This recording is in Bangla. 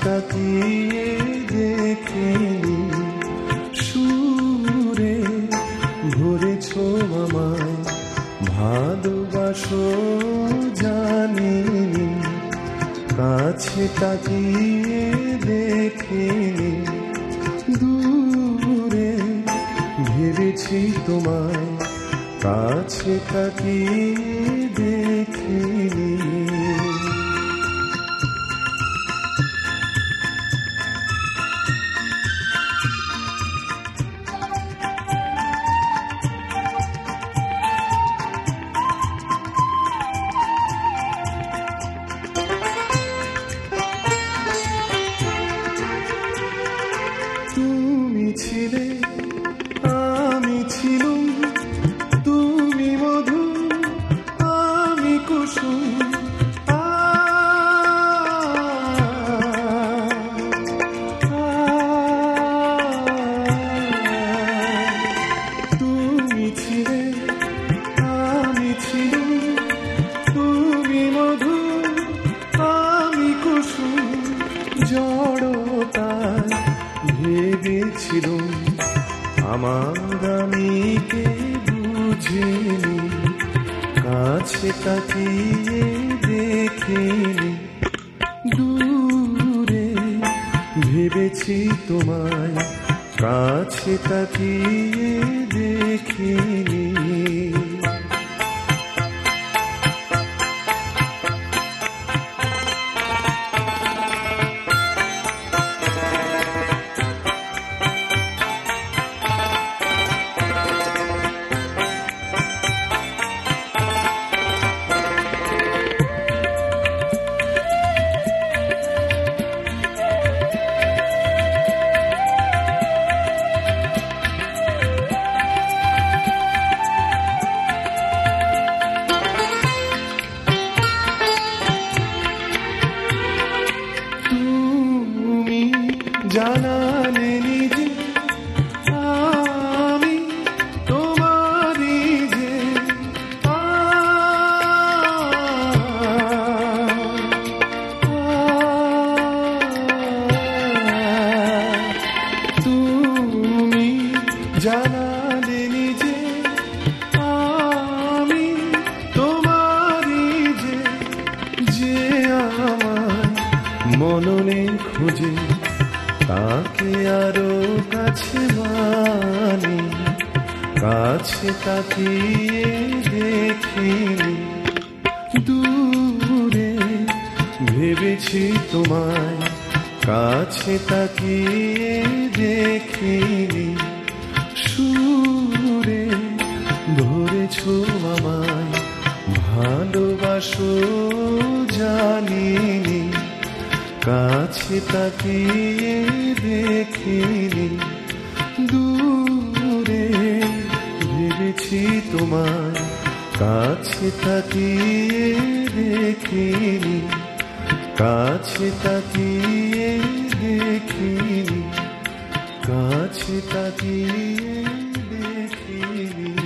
তাকিয়ে দেখিনি, সুরে ভরেছ আমায়, ভালোবাসো জানিনি, কাছে তাকিয়ে দেখিনি, দূরে ভেবেছি তোমায়, কাছে তাকিয়ে দেখিনি। তুমি ছিলে, আমি ছিলুম, তুমি মধু, আমি কুসুম, তুমি ছিলে, আমি ছিলুম, তুমি মধু, আমি কুসুম, জড়তায় ভেবেছিলুম আমার আমিকে বুঝিনি, কাছে তাকিয়ে দেখিনি, দূরে ভেবেছি তোমায়, কাছে তাকিয়ে দেখিনি। জানালে নিজে আমি তোমারই যে, তুমি জানালে নিজে আমি তোমারই যে, যে আমায় মননে খুঁজে তাকে আরো কাছে মানি, কাছে তাকিয়ে দেখিনি, দূরে ভেবেছি তোমায়, কাছে তাকিয়ে দেখিনি, সুরে ধরেছ আমায়, ভালোবাসো জানিনি, কাছে তাকিয়ে দেখিনি, দূরে ভেবেছি তোমায়, কাছে তাকিয়ে দেখিনি, কাছে তাকিয়ে দেখিনি, কাছে তাকিয়ে দেখিনি।